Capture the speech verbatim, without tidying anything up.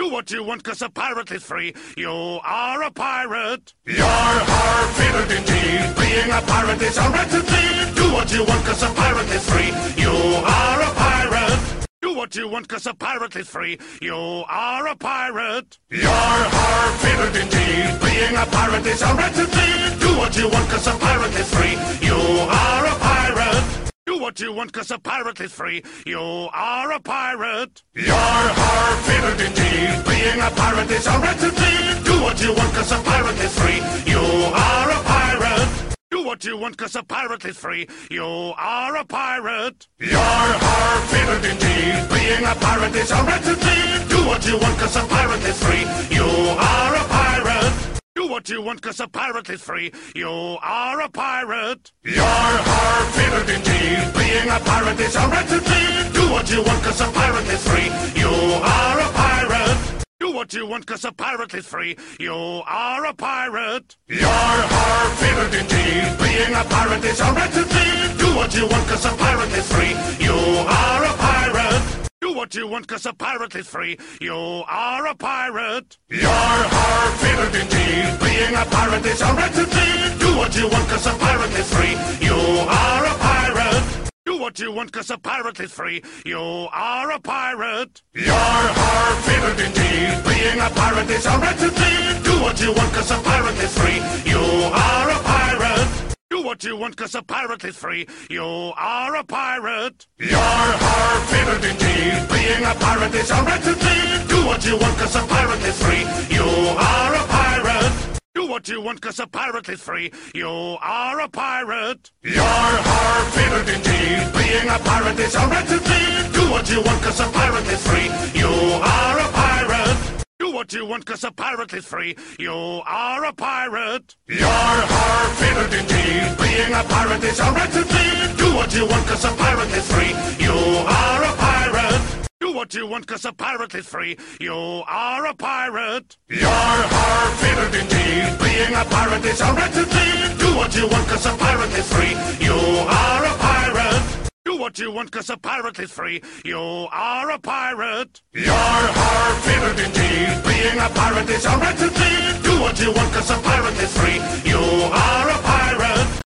Do what you want, 'cause a pirate is free. You are a pirate. Yar, har, fiddle-dee-dee. Being a pirate is a rat-a-tee. Do what you want, 'cause a pirate is free. You are a pirate. Do what you want, 'cause a pirate is free. You are a pirate. Yar, har, fiddle-dee-dee. Being a pirate is a rat-a-tee. Do what you want, 'cause a pirate is free. You are a pirate. Do what you want, 'cause a pirate is free. You are a pirate. Yar, har, fiddle-dee-dee. Being a pirate is a rat-a-tee. Do what you want, 'cause a pirate is free. You are a pirate. Do what you want, 'cause a pirate is free. You are a pirate. Yar, har, fiddle-dee-dee. Being a pirate is a rat-a-tee. Do what you want, 'cause a pirate is free. You are a pirate. Do what you want, 'cause a pirate is free. You are a pirate. Yar, har, fiddle-dee-dee. Being a pirate is a rat-a-tee. Do what you want, 'cause a pirate is free. You are a pirate. Do what you want, 'cause a pirate is free. You are a pirate. Yar, har, fiddle-dee-dee. Being a pirate is a rat-a-tee. Do what you want, 'cause a pirate is free. You are a pirate. Do what you want, 'cause a pirate is free. You are a pirate. Yar, har, fiddle-dee-dee. Being a pirate is a rat-a-tee. Do what you want, 'cause a pirate is free. You are a pirate. Do what you want, 'cause a pirate is free. You are a pirate. Yar, har, fiddle-dee-dee. Being a pirate is a rat-a-tee. Do what you want, 'cause a pirate is free. You are a pirate. Do what you want, 'cause a pirate is free. You are a pirate. Yar, har, fiddle-dee-dee. Being a pirate is a rat-a-tee. Do what you want, 'cause a pirate is free. You are a pirate. Do what you want, 'cause a pirate is free. You are a pirate. Yar, har, fiddle-dee-dee. Being a pirate is a rat-a-tee. Do what you want, 'cause a pirate is free. You are a pirate. Do what you want, 'cause a pirate is free. You are a pirate. Yar, har, fiddle-dee-dee. Being a pirate is a rat-a-tee. Do what you want, 'cause a pirate is free. You are a pirate. Do what you want, 'cause a pirate is free. You are a pirate. Yar, har, fiddle-dee-dee. Being a pirate is a rat-a-tee. Do what you want, 'cause a pirate is free. You are a pirate. Do what you want, 'cause a pirate is free. You are a pirate. Yar, har, fiddle-dee-dee. Being a pirate is a rat-a-tee. Do what you want, 'cause a pirate is free. You are a pirate.